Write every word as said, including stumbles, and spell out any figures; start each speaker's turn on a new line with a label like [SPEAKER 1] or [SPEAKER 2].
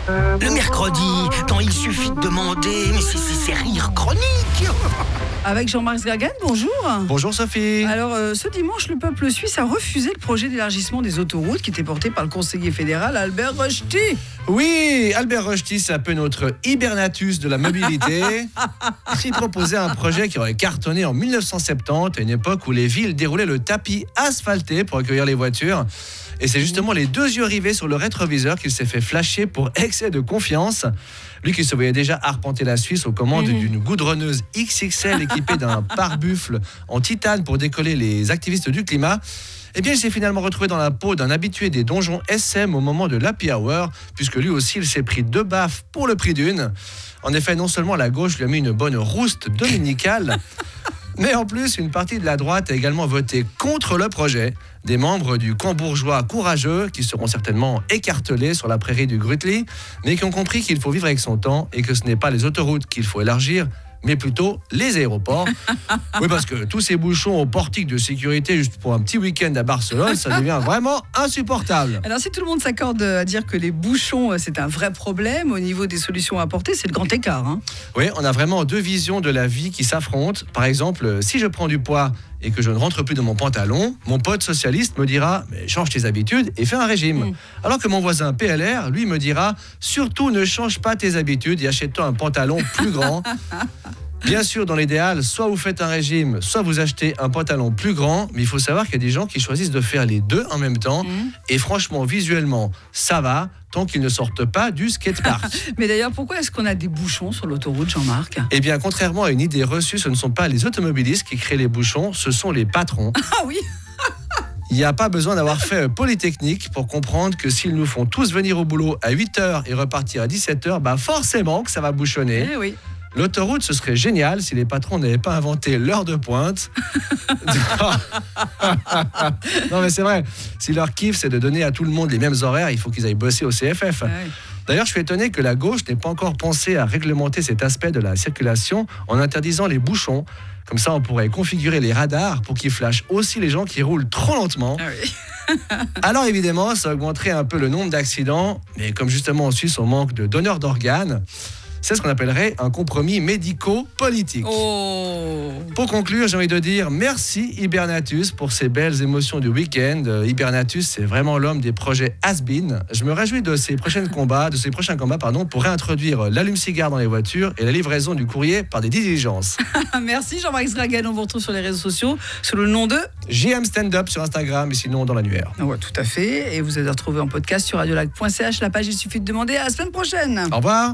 [SPEAKER 1] Le mercredi, quand il suffit de demander, mais c'est, c'est, c'est rire chronique.
[SPEAKER 2] Avec Jean-Marc Sgagan, bonjour.
[SPEAKER 3] Bonjour Sophie.
[SPEAKER 2] Alors, euh, ce dimanche, le peuple suisse a refusé le projet d'élargissement des autoroutes qui était porté par le conseiller fédéral Albert Rochety.
[SPEAKER 3] Oui, Albert Rochety, c'est un peu notre hibernatus de la mobilité. Il proposait un projet qui aurait cartonné en dix-neuf cent soixante-dix, à une époque où les villes déroulaient le tapis asphalté pour accueillir les voitures. Et c'est justement les deux yeux rivés sur le rétroviseur qu'il s'est fait flasher pour excès de confiance. Lui qui se voyait déjà arpenter la Suisse aux commandes mmh. d'une goudronneuse X X L équipée d'un pare-buffle en titane pour décoller les activistes du climat, eh bien il s'est finalement retrouvé dans la peau d'un habitué des donjons S M au moment de l'happy hour, puisque lui aussi il s'est pris deux baffes pour le prix d'une. En effet, non seulement la gauche lui a mis une bonne rouste dominicale, mais en plus, une partie de la droite a également voté contre le projet. Des membres du camp bourgeois courageux qui seront certainement écartelés sur la prairie du Grutli, mais qui ont compris qu'il faut vivre avec son temps et que ce n'est pas les autoroutes qu'il faut élargir, mais plutôt les aéroports. Oui, parce que tous ces bouchons au portique de sécurité juste pour un petit week-end à Barcelone, ça devient vraiment insupportable.
[SPEAKER 2] Alors si tout le monde s'accorde à dire que les bouchons, c'est un vrai problème, au niveau des solutions à apporter, c'est le grand écart. Hein.
[SPEAKER 3] Oui, on a vraiment deux visions de la vie qui s'affrontent. Par exemple, si je prends du poids et que je ne rentre plus dans mon pantalon, mon pote socialiste me dira « change tes habitudes et fais un régime mmh. ». Alors que mon voisin P L R, lui, me dira « surtout ne change pas tes habitudes et achète-toi un pantalon plus grand ». Bien sûr, dans l'idéal, soit vous faites un régime, soit vous achetez un pantalon plus grand, mais il faut savoir qu'il y a des gens qui choisissent de faire les deux en même temps. Mmh. Et franchement, visuellement, ça va, tant qu'ils ne sortent pas du skatepark.
[SPEAKER 2] Mais d'ailleurs, pourquoi est-ce qu'on a des bouchons sur l'autoroute, Jean-Marc ?
[SPEAKER 3] Eh bien, contrairement à une idée reçue, ce ne sont pas les automobilistes qui créent les bouchons, ce sont les patrons.
[SPEAKER 2] Ah oui.
[SPEAKER 3] Il n'y a pas besoin d'avoir fait Polytechnique pour comprendre que s'ils nous font tous venir au boulot à huit heures et repartir à dix-sept heures, bah forcément que ça va bouchonner.
[SPEAKER 2] Eh oui.
[SPEAKER 3] L'autoroute, ce serait génial si les patrons n'avaient pas inventé l'heure de pointe. Non, mais c'est vrai. Si leur kiff, c'est de donner à tout le monde les mêmes horaires, il faut qu'ils aillent bosser au C F F.
[SPEAKER 2] Ouais.
[SPEAKER 3] D'ailleurs, je suis étonné que la gauche n'ait pas encore pensé à réglementer cet aspect de la circulation en interdisant les bouchons. Comme ça, on pourrait configurer les radars pour qu'ils flashent aussi les gens qui roulent trop lentement.
[SPEAKER 2] Ah oui.
[SPEAKER 3] Alors évidemment, ça augmenterait un peu le nombre d'accidents. Mais comme justement en Suisse, on manque de donneurs d'organes, c'est ce qu'on appellerait un compromis médico-politique.
[SPEAKER 2] Oh.
[SPEAKER 3] Pour conclure, j'ai envie de dire merci Hibernatus pour ces belles émotions du week-end. Hibernatus, c'est vraiment l'homme des projets has-been. Je me réjouis de ces prochains combats, de ces prochains combats, pardon, pour réintroduire l'allume-cigare dans les voitures et la livraison du courrier par des diligences.
[SPEAKER 2] Merci Jean-Marc Sgagan. On vous retrouve sur les réseaux sociaux sous le nom de
[SPEAKER 3] J M Stand Up sur Instagram et sinon dans l'annuaire.
[SPEAKER 2] Ouais, tout à fait. Et vous allez retrouver en podcast sur radiolac point c h. La page, il suffit de demander. À la semaine prochaine.
[SPEAKER 3] Au revoir.